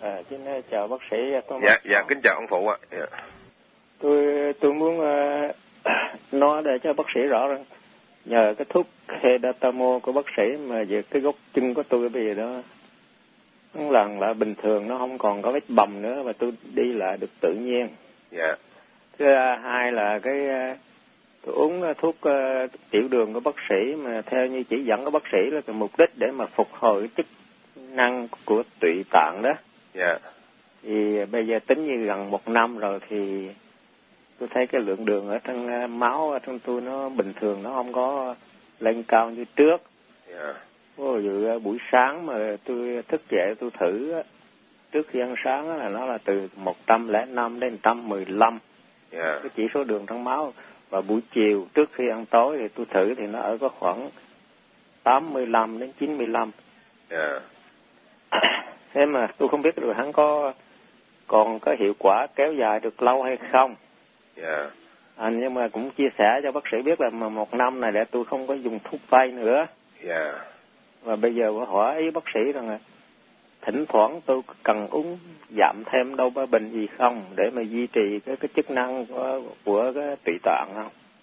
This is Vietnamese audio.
Xin chào bác sĩ. Dạ, kính chào ông phụ ạ. Dạ. Tôi muốn nói để cho bác sĩ rõ rằng nhờ cái thuốc Hedatamo của bác sĩ mà về cái gốc chân của tôi bây giờ đó lần là bình thường, nó không còn có vết bầm nữa và tôi đi lại được tự nhiên. Dạ. Thứ hai là tôi uống thuốc tiểu đường của bác sĩ mà theo như chỉ dẫn của bác sĩ là cái mục đích để mà phục hồi chức năng của tụy tạng đó. Dạ. Thì bây giờ tính như gần 1 năm rồi thì tôi thấy cái lượng đường ở trong máu ở trong tôi nó bình thường, nó không có lên cao như trước. Dạ. Ví dụ buổi sáng mà tôi thức dậy tôi thử trước khi ăn sáng là nó là từ 105 đến 115. Dạ. Cái chỉ số đường trong máu. Và buổi chiều trước khi ăn tối thì tôi thử thì nó ở có khoảng 85 đến 95. Dạ. Thế mà tôi không biết rồi hắn còn có hiệu quả kéo dài được lâu hay không. Dạ. Nhưng mà cũng chia sẻ cho bác sĩ biết là 1 năm này để tôi không có dùng thuốc tây nữa. Dạ. Và bây giờ có hỏi ý bác sĩ rằng là thỉnh thoảng tôi cần uống giảm thêm đâu ba bình gì không để mà duy trì cái chức năng của cái tụy tạng không?